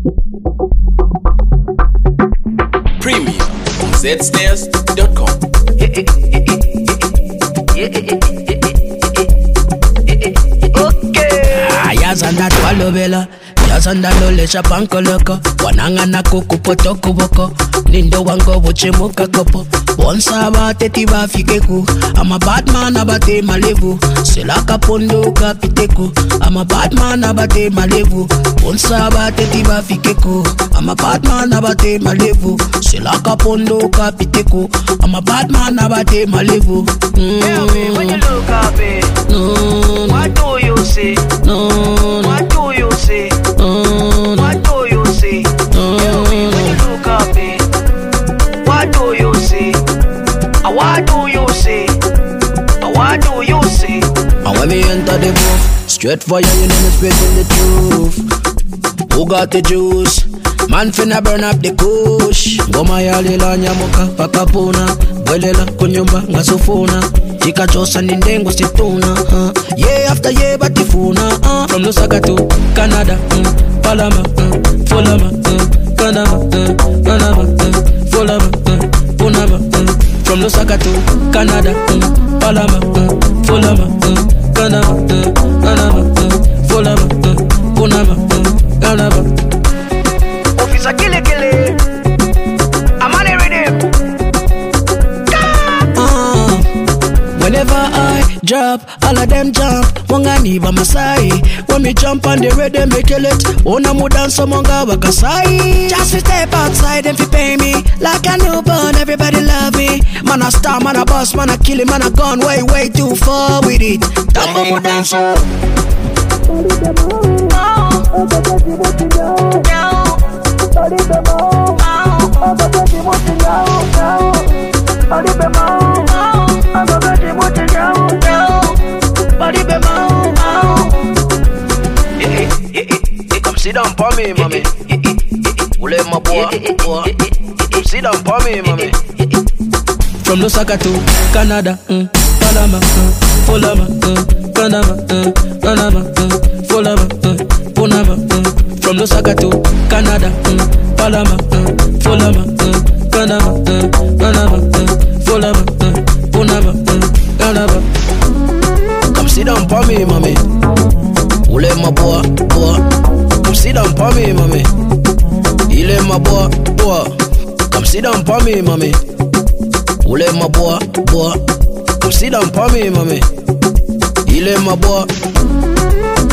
Premium zstairs.com. Yazanda twalobela yazanda lolesha pankoloko wananga na kuku potoko boko nindo wango bochemuka kopo bonsa bateti bafikeku I'm a bad man abate malevu selaka pondo kapiteku I'm a bad man abate malevu bonsa bateti bafikeku I'm a bad man abate malevu selaka pondo kapiteku I'm a bad man abate malevu. Tell me when you look up it, what do you see? What do you see? What do you see? Tell me when you look up it, what do you see? What do you see? What do you see? And when me enter the booth, straight for you know me spitting the truth. Who got the juice? Man finna burn up the kush. Ngoma ya lila nyamuka pakapuna bwelela kunyumba ngasufuna chikachosa nindengo situna yeah after yeah batifuna from Lusaka to Canada Palama Fulama Canada Panama Fulama Punama from Lusaka to Canada Palama Fulama Canada Panama Fulama Punama Canada. Officer Kille I'm on every day. Whenever I drop, all of them jump. Wangani ba Masai. When me jump on the rhythm, me kill it. Ona mu dance monga wakasai. Just to step outside and fi pay me like a newborn. Everybody love me. Man a star, man a boss, man a kill it, man a gone way too far with it. Tamba mu dance. Come sit down for me, mommy. Ule my boy. Come sit down for me, mommy. From Lusaka to Canada, Panama, Fulama, Panama, Panama, Fulama, Punama. From Lusaka to Canada, Panama, Fulama, Panama, Panama, Fulama, Punama, Canada. Come sit down for me, mommy. Ule my boy. Come sit down for me, mommy. Ile my boy. Come sit down for me, mommy. Ule my boy. Come sit down for me, mommy. Ile my boy.